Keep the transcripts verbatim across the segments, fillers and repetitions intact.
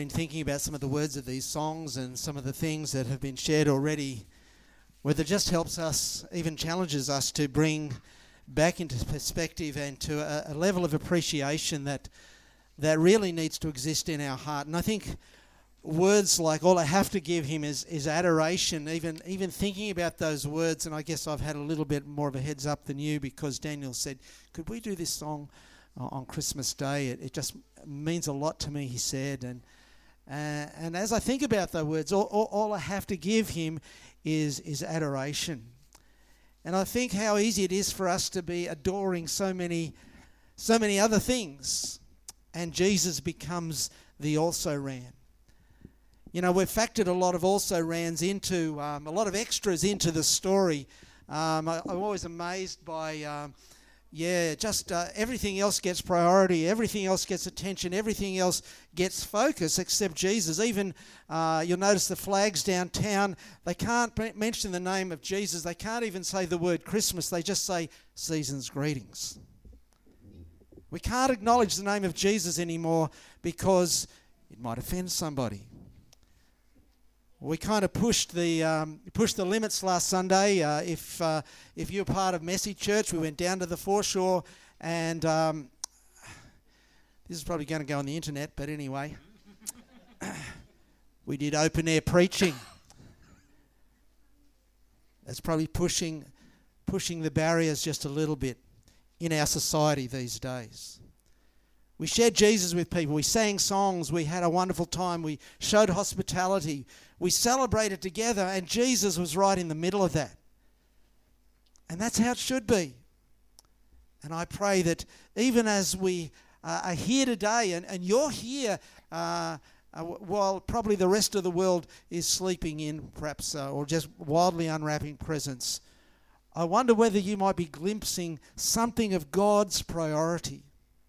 Been thinking about some of the words of these songs and some of the things that have been shared already, whether it just helps us, even challenges us to bring back into perspective and to a, a level of appreciation that that really needs to exist in our heart. And I think words like all I have to give him is, is adoration, even even thinking about those words. And I guess I've had a little bit more of a heads up than you, because Daniel said, could we do this song uh, on Christmas Day? It, it just means a lot to me, he said. And Uh, and as I think about the words, all, all, all I have to give him is is adoration. And I think how easy it is for us to be adoring so many, so many other things, and Jesus becomes the also-ran. You know, we've factored a lot of also-rans into, um, a lot of extras into the story. Um, I, I'm always amazed by... Um, Yeah, just uh, everything else gets priority, everything else gets attention, everything else gets focus except Jesus. Even, uh, you'll notice the flags downtown, they can't b- mention the name of Jesus. They can't even say the word Christmas. They just say season's greetings. We can't acknowledge the name of Jesus anymore because it might offend somebody. We kind of pushed the um, pushed the limits last Sunday. Uh, if uh, if you're part of Messy Church, we went down to the foreshore, and um, this is probably going to go on the internet, but anyway, we did open air preaching. That's probably pushing pushing the barriers just a little bit in our society these days. We shared Jesus with people. We sang songs. We had a wonderful time. We showed hospitality. We celebrated together, and Jesus was right in the middle of that. And that's how it should be. And I pray that even as we uh, are here today, and, and you're here uh, uh, while probably the rest of the world is sleeping in, perhaps, uh, or just wildly unwrapping presents, I wonder whether you might be glimpsing something of God's priority.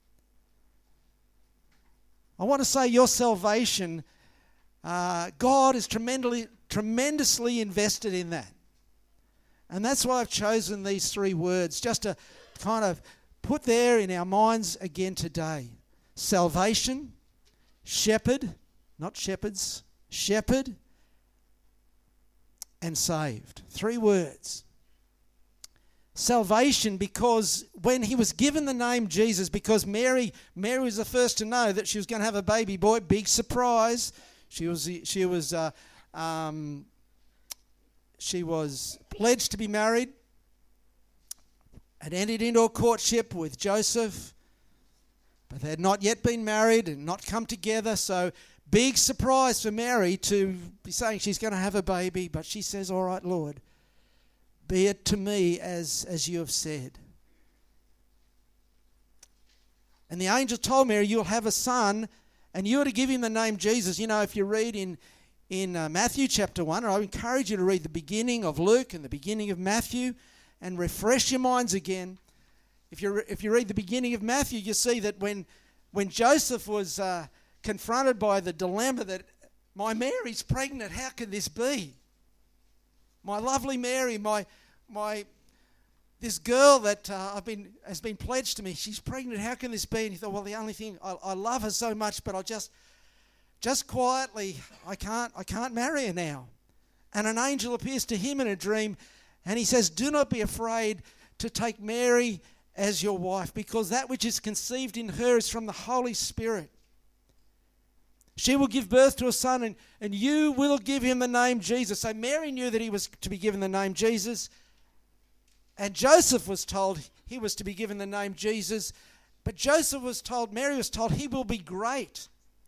I want to say your salvation, uh, God is tremendously, tremendously invested in that. And that's why I've chosen these three words, just to kind of put there in our minds again today. Salvation, shepherd, not shepherds, shepherd, and saved. Three words. Salvation, because when he was given the name Jesus, because Mary, Mary was the first to know that she was going to have a baby boy. Big surprise. She was she was uh, um, she was pledged to be married, had entered into a courtship with Joseph, but they had not yet been married and not come together. So big surprise for Mary to be saying she's going to have a baby, but she says, "All right, Lord, be it to me as, as you have said." And the angel told Mary, "You'll have a son, and you are to give him the name Jesus." You know, if you read in, in uh, Matthew chapter one, I encourage you to read the beginning of Luke and the beginning of Matthew and refresh your minds again. If you if you read the beginning of Matthew, you see that when, when Joseph was uh, confronted by the dilemma that, my Mary's pregnant, how can this be? My lovely Mary, my my this girl that uh, I've been has been pledged to me, she's pregnant. How can this be? And he thought, well, the only thing, I, I love her so much, but I just just quietly, I can't I can't marry her now. And an angel appears to him in a dream, and he says, "Do not be afraid to take Mary as your wife, because that which is conceived in her is from the Holy Spirit. She will give birth to a son, and, and you will give him the name Jesus." So Mary knew that he was to be given the name Jesus. And Joseph was told he was to be given the name Jesus. But Joseph was told, Mary was told, he will be great.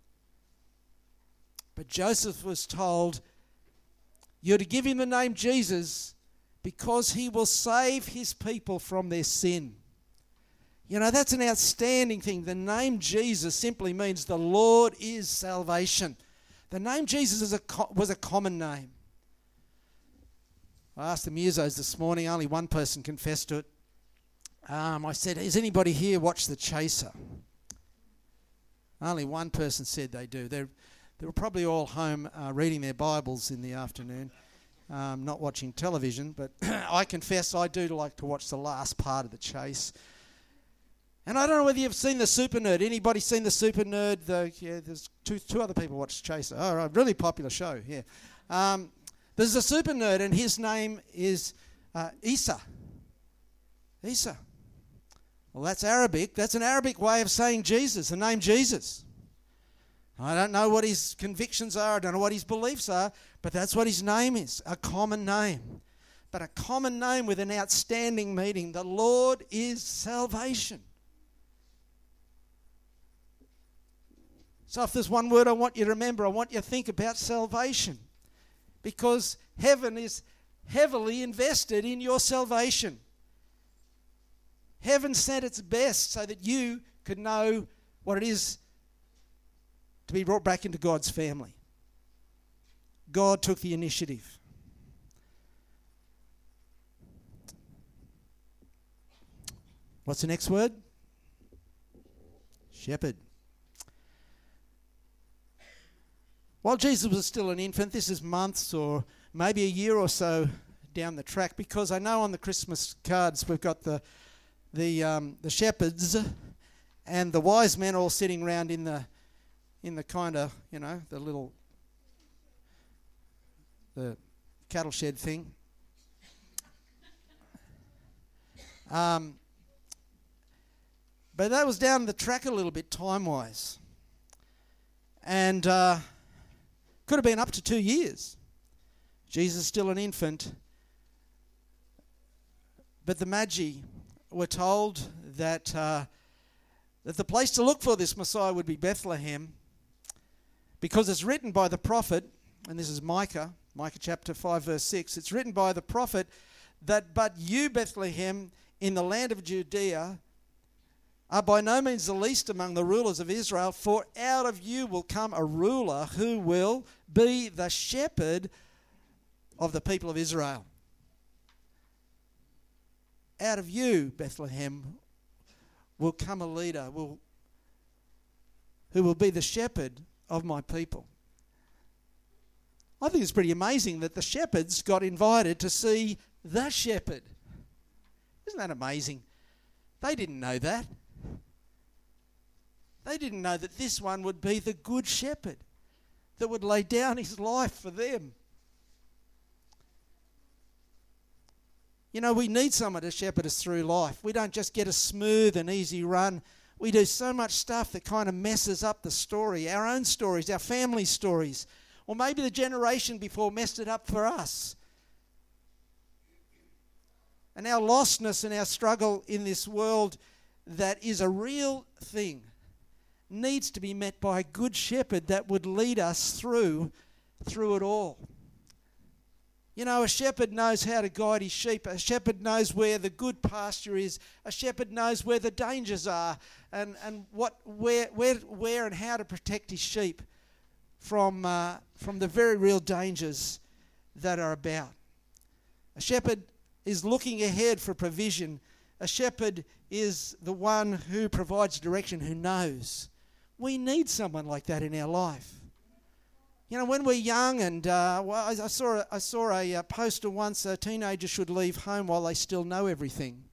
But Joseph was told, you're to give him the name Jesus because he will save his people from their sin. You know, that's an outstanding thing. The name Jesus simply means the Lord is salvation. The name Jesus is a co- was a common name. I asked the musos this morning, only one person confessed to it. Um, I said, has anybody here watched The Chaser? Only one person said they do. They're, they were probably all home uh, reading their Bibles in the afternoon, um, not watching television, but I confess I do like to watch the last part of The Chase. And I don't know whether you've seen the Super Nerd. Anybody seen the Super Nerd? The, yeah, there's two two other people watch Chaser. Oh, right, really popular show, yeah. Um, there's a Super Nerd, and his name is uh, Isa. Isa. Well, that's Arabic. That's an Arabic way of saying Jesus, the name Jesus. I don't know what his convictions are. I don't know what his beliefs are, but that's what his name is, a common name. But a common name with an outstanding meaning. The Lord is salvation. So if there's one word I want you to remember, I want you to think about salvation. Because heaven is heavily invested in your salvation. Heaven sent its best so that you could know what it is to be brought back into God's family. God took the initiative. What's the next word? Shepherd. While Jesus was still an infant, this is months or maybe a year or so down the track, because I know on the Christmas cards we've got the the um, the shepherds and the wise men all sitting around in the in the kind of, you know, the little the cattle shed thing. Um, but that was down the track a little bit time-wise. And uh, could have been up to two years. Jesus is still an infant. But the Magi were told that uh, that the place to look for this Messiah would be Bethlehem, because it's written by the prophet, and this is Micah, Micah chapter five verse six, it's written by the prophet that, but you, Bethlehem, in the land of Judea, are by no means the least among the rulers of Israel, for out of you will come a ruler who will be the shepherd of the people of Israel. Out of you, Bethlehem, will come a leader will, who will be the shepherd of my people. I think it's pretty amazing that the shepherds got invited to see the shepherd. Isn't that amazing? They didn't know that. They didn't know that this one would be the good shepherd that would lay down his life for them. You know, we need someone to shepherd us through life. We don't just get a smooth and easy run. We do so much stuff that kind of messes up the story, our own stories, our family stories, or maybe the generation before messed it up for us. And our lostness and our struggle in this world that is a real thing needs to be met by a good shepherd that would lead us through, through it all. You know, a shepherd knows how to guide his sheep. A shepherd knows where the good pasture is. A shepherd knows where the dangers are and, and what where where where and how to protect his sheep from uh, from the very real dangers that are about. A shepherd is looking ahead for provision. A shepherd is the one who provides direction, who knows. We need someone like that in our life. You know, when we're young, and uh, well, I, I saw a, I saw a uh, poster once, uh, teenagers should leave home while they still know everything.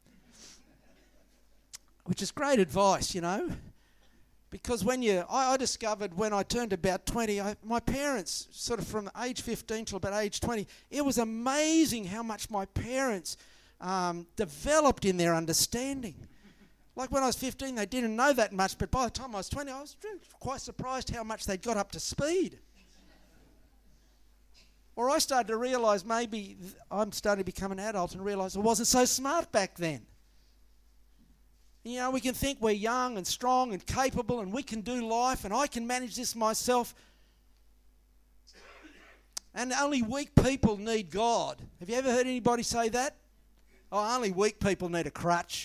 Which is great advice, you know. Because when you, I, I discovered when I turned about twenty, I, my parents, sort of from age fifteen till about age twenty, it was amazing how much my parents um, developed in their understanding. Like when I was fifteen, they didn't know that much, but by the time I was twenty, I was quite surprised how much they'd got up to speed. Or I started to realise maybe th- I'm starting to become an adult and realise I wasn't so smart back then. You know, we can think we're young and strong and capable and we can do life and I can manage this myself. And only weak people need God. Have you ever heard anybody say that? Oh, only weak people need a crutch.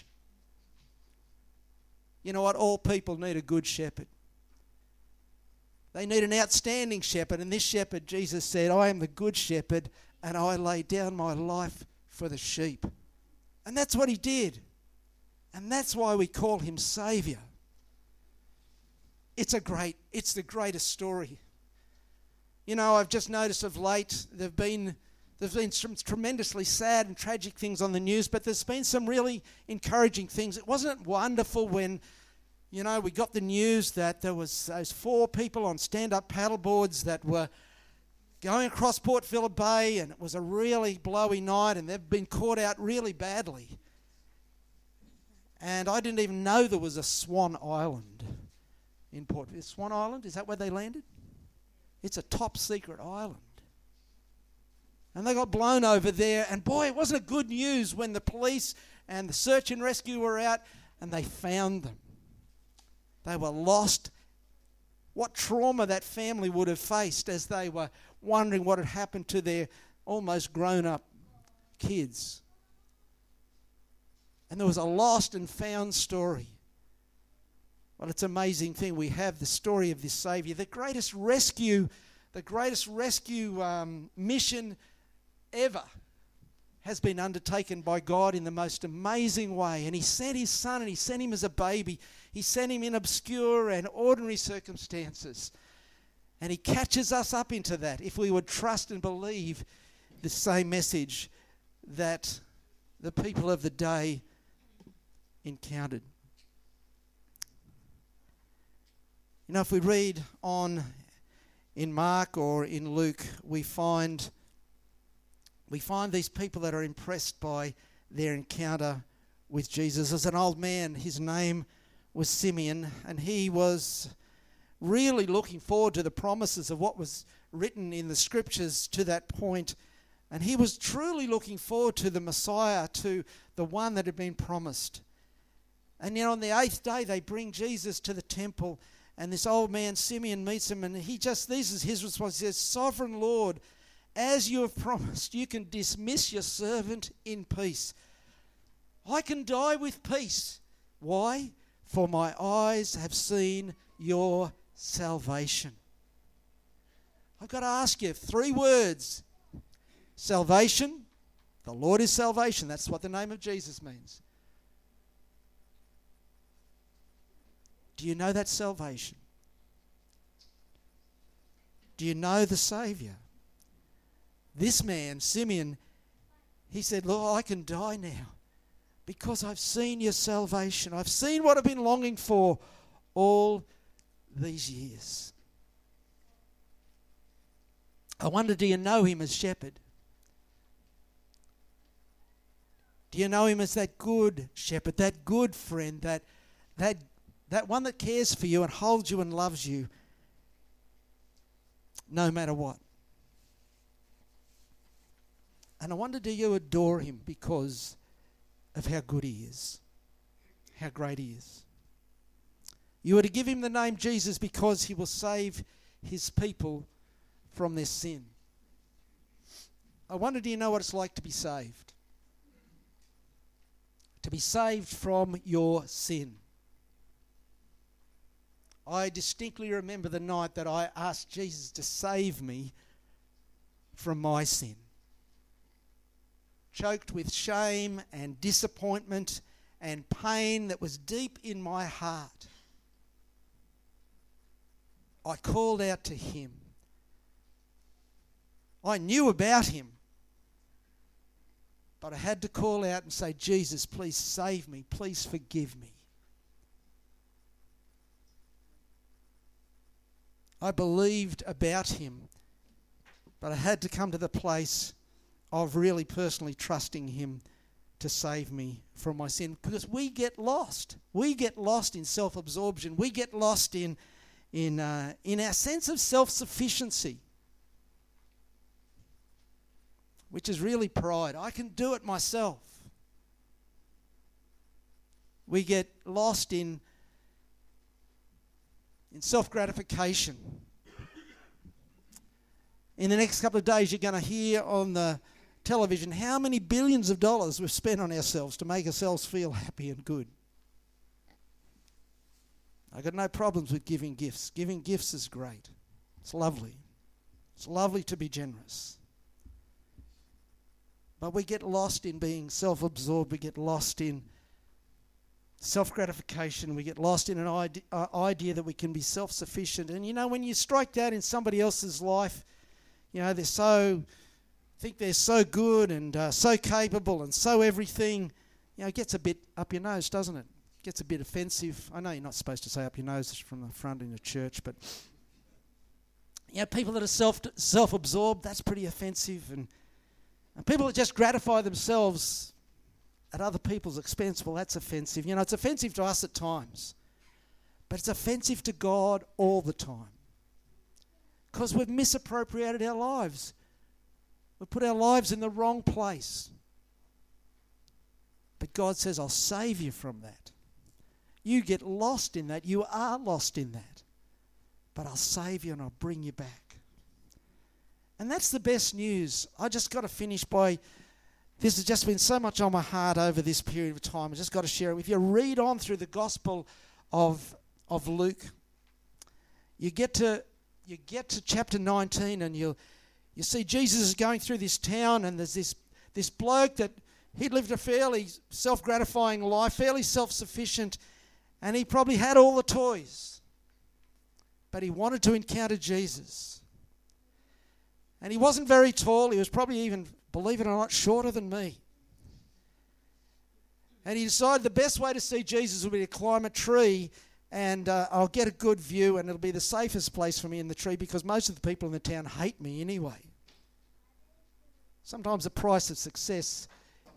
You know what? All people need a good shepherd. They need an outstanding shepherd, and this shepherd, Jesus said, I am the good shepherd, and I lay down my life for the sheep. And that's what he did. And that's why we call him Saviour. It's a great, it's the greatest story. You know, I've just noticed of late, there have been There's been some tremendously sad and tragic things on the news, but there's been some really encouraging things. It wasn't wonderful when, you know, we got the news that there was those four people on stand-up paddleboards that were going across Port Phillip Bay, and it was a really blowy night, and they've been caught out really badly. And I didn't even know there was a Swan Island in Port Phillip. Swan Island, is that where they landed? It's a top secret island. And they got blown over there, and boy, it wasn't a good news when the police and the search and rescue were out and they found them. They were lost. What trauma that family would have faced as they were wondering what had happened to their almost grown-up kids. And there was a lost and found story. Well, it's an amazing thing. We have the story of this Saviour, the greatest rescue, the greatest rescue um, mission ever has been undertaken by God in the most amazing way. And he sent his son, and he sent him as a baby. He sent him in obscure and ordinary circumstances. And he catches us up into that if we would trust and believe the same message that the people of the day encountered. You know, if we read on in Mark or in Luke, we find we find these people that are impressed by their encounter with Jesus. There's an old man, his name was Simeon, and he was really looking forward to the promises of what was written in the scriptures to that point. And he was truly looking forward to the Messiah, to the one that had been promised. And then on the eighth day, they bring Jesus to the temple, and this old man, Simeon, meets him, and he just, this is his response. He says, "Sovereign Lord, as you have promised, you can dismiss your servant in peace. I can die with peace. Why? For my eyes have seen your salvation." I've got to ask you three words. Salvation. The Lord is salvation. That's what the name of Jesus means. Do you know that salvation? Do you know the Saviour? This man, Simeon, he said, "Lord, I can die now because I've seen your salvation. I've seen what I've been longing for all these years." I wonder, do you know him as shepherd? Do you know him as that good shepherd, that good friend, that that that one that cares for you and holds you and loves you no matter what? And I wonder, do you adore him because of how good he is, how great he is? You are to give him the name Jesus because he will save his people from their sin. I wonder, do you know what it's like to be saved? To be saved from your sin. I distinctly remember the night that I asked Jesus to save me from my sin. Choked with shame and disappointment and pain that was deep in my heart, I called out to him. I knew about him, but I had to call out and say, "Jesus, please save me. Please forgive me." I believed about him, but I had to come to the place of really personally trusting him to save me from my sin. Because we get lost. We get lost in self-absorption. We get lost in, in, uh, in our sense of self-sufficiency, which is really pride. I can do it myself. We get lost in, in self-gratification. In the next couple of days, you're going to hear on the television how many billions of dollars we've spent on ourselves to make ourselves feel happy and good. I've got no problems with giving gifts. Giving gifts is great. It's lovely. It's lovely to be generous. But we get lost in being self-absorbed. We get lost in self-gratification. We get lost in an idea, uh, idea that we can be self-sufficient. And you know, when you strike that in somebody else's life, you know, they're so think they're so good and uh, so capable and so everything, you know, it gets a bit up your nose, doesn't it? Gets a bit offensive. I know you're not supposed to say up your nose from the front in a church, but you know, people that are self self-absorbed, that's pretty offensive, and, and people that just gratify themselves at other people's expense, well, that's offensive. You know, it's offensive to us at times, but it's offensive to God all the time because we've misappropriated our lives. We've put our lives in the wrong place. But God says, I'll save you from that. You get lost in that. You are lost in that. But I'll save you and I'll bring you back. And that's the best news. I just got to finish by, this has just been so much on my heart over this period of time. I just got to share it with you. You read on through the Gospel of, of Luke. You get to you get to chapter nineteen and you you see Jesus is going through this town, and there's this this bloke that he'd lived a fairly self-gratifying life, fairly self-sufficient, and he probably had all the toys. But he wanted to encounter Jesus. And he wasn't very tall. He was probably even, believe it or not, shorter than me. And he decided the best way to see Jesus would be to climb a tree, and uh, I'll get a good view, and it'll be the safest place for me in the tree because most of the people in the town hate me anyway. Sometimes the price of success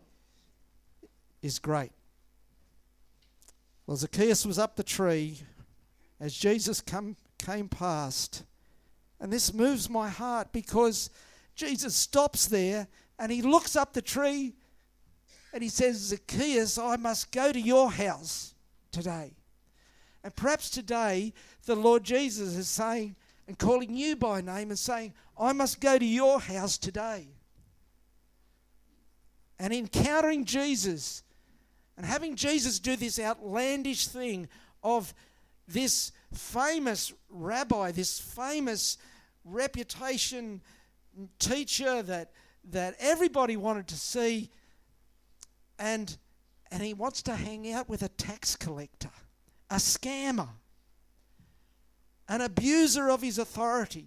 is great. Well, Zacchaeus was up the tree as Jesus come, came past. And this moves my heart because Jesus stops there and he looks up the tree and he says, Zacchaeus, I must go to your house today. And perhaps today the Lord Jesus is saying and calling you by name and saying, I must go to your house today. And encountering Jesus and having Jesus do this outlandish thing of this famous rabbi, this famous reputation teacher that that everybody wanted to see, and and he wants to hang out with a tax collector, a scammer, an abuser of his authority.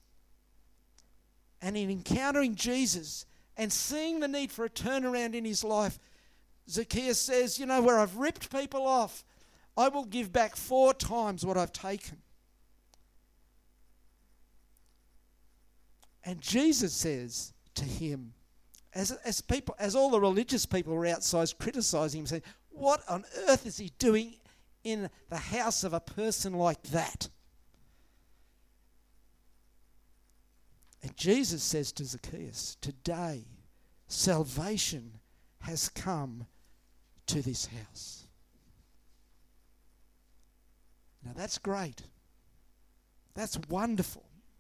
And in encountering Jesus and seeing the need for a turnaround in his life, Zacchaeus says, you know, where I've ripped people off, I will give back four times what I've taken. And Jesus says to him, as, as people, as all the religious people were outside criticising him, saying, what on earth is he doing in the house of a person like that? And Jesus says to Zacchaeus, today salvation has come to this house. Now that's great. That's wonderful.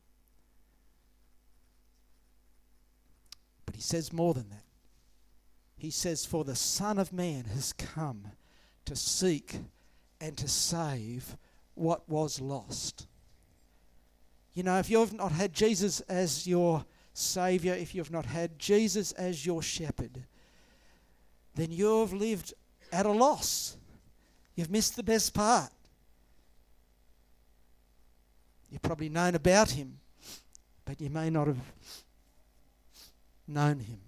But he says more than that. He says, for the Son of Man has come to seek and to save what was lost. You know, if you've not had Jesus as your Saviour, if you've not had Jesus as your shepherd, then you've lived at a loss. You've missed the best part. You've probably known about him, but you may not have known him.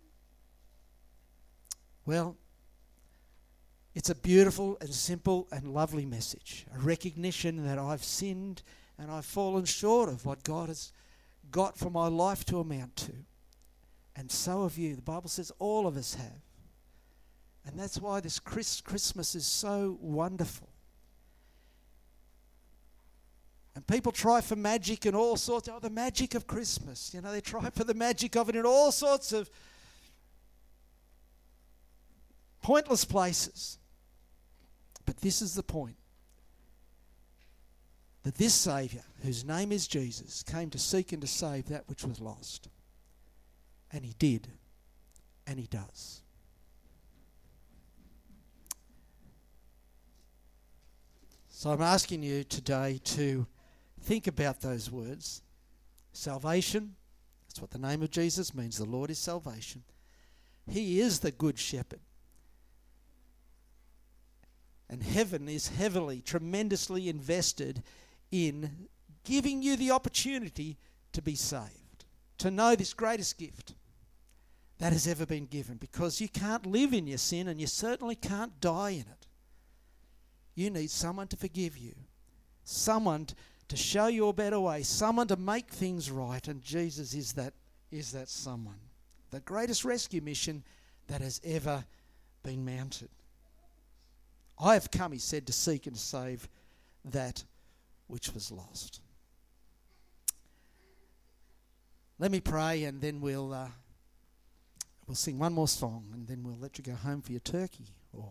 Well, it's a beautiful and simple and lovely message, a recognition that I've sinned and I've fallen short of what God has got for my life to amount to. And so have you. The Bible says all of us have. And that's why this Christmas is so wonderful. And people try for magic and all sorts. Oh, the magic of Christmas. You know, they try for the magic of it in all sorts of pointless places. But this is the point. That this Saviour, whose name is Jesus, came to seek and to save that which was lost. And he did. And he does. So I'm asking you today to think about those words. Salvation, that's what the name of Jesus means. The Lord is salvation. He is the good shepherd. And heaven is heavily, tremendously invested in giving you the opportunity to be saved, to know this greatest gift. that has ever been given, because you can't live in your sin and you certainly can't die in it. You need someone to forgive you, someone to show you a better way, someone to make things right, and Jesus is that is that someone. The greatest rescue mission that has ever been mounted. I have come, he said, to seek and to save that which was lost. Let me pray, and then we'll uh, we'll sing one more song, and then we'll let you go home for your turkey or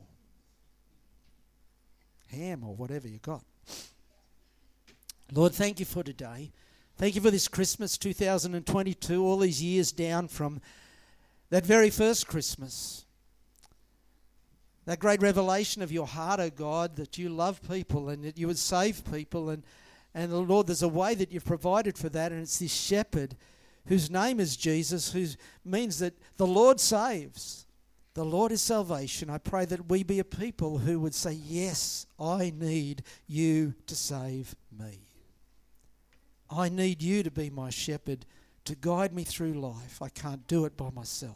ham or whatever you got. Lord, thank you for today. Thank you for this Christmas two thousand twenty-two, all these years down from that very first Christmas. That great revelation of your heart, oh God, that you love people and that you would save people. And, and Lord, there's a way that you've provided for that, and it's this shepherd whose name is Jesus, who means that the Lord saves. The Lord is salvation. I pray that we be a people who would say, yes, I need you to save me. I need you to be my shepherd, to guide me through life. I can't do it by myself.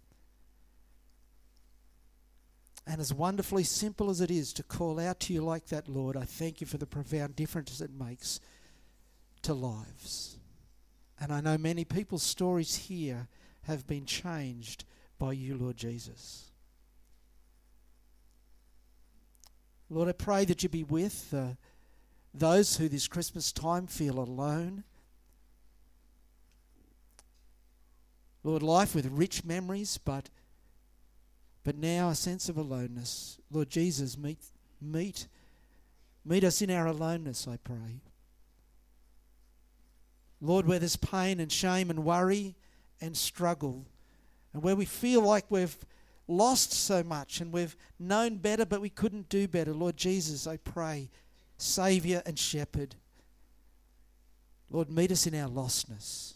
And as wonderfully simple as it is to call out to you like that, Lord, I thank you for the profound difference it makes to lives. And I know many people's stories here have been changed by you, Lord Jesus. Lord, I pray that you be with uh, those who this Christmas time feel alone. Lord, life with rich memories, but but now a sense of aloneness. Lord Jesus, meet meet meet us in our aloneness, I pray. Lord, where there's pain and shame and worry and struggle, and where we feel like we've lost so much and we've known better but we couldn't do better, Lord Jesus, I pray, Saviour and Shepherd, Lord, meet us in our lostness.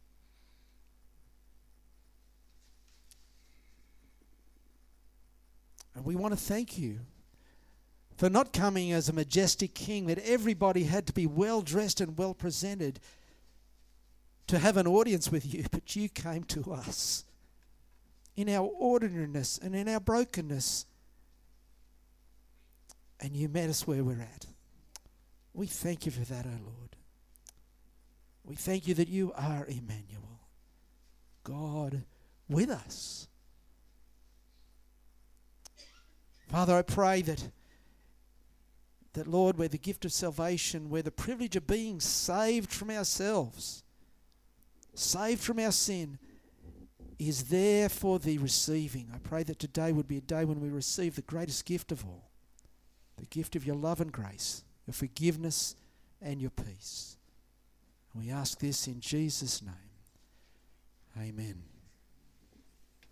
And we want to thank you for not coming as a majestic king that everybody had to be well dressed and well presented to have an audience with you, but you came to us in our ordinariness and in our brokenness, and you met us where we're at. We thank you for that, O Lord. We thank you that you are Emmanuel, God with us. Father, I pray that, that, Lord, where the gift of salvation, where the privilege of being saved from ourselves, saved from our sin, is there for the receiving. I pray that today would be a day when we receive the greatest gift of all, the gift of your love and grace, your forgiveness and your peace. And we ask this in Jesus' name. Amen.